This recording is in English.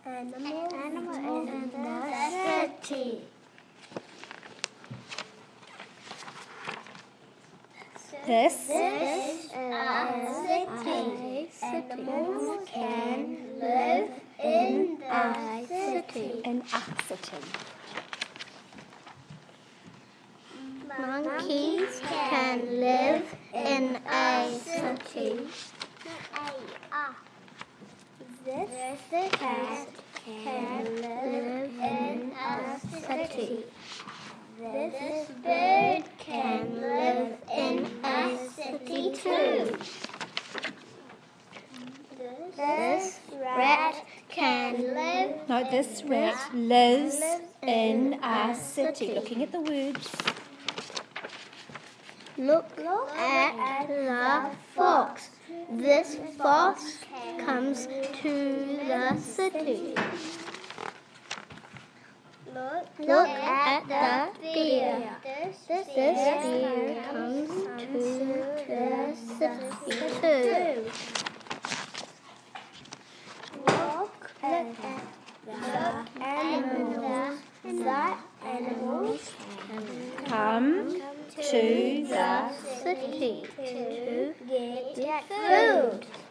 Animal in the city. This is a city. Animals can live in the city. in a city. Monkeys can live in a city. This cat can live in a city. This bird can live in a city too. This rat can live. No, this rat lives in a city. Looking at the words. Look at the fox. This fox comes to the city. Look at the deer. This deer comes to the city too. Look at the animals. The animals Come to the city to get food.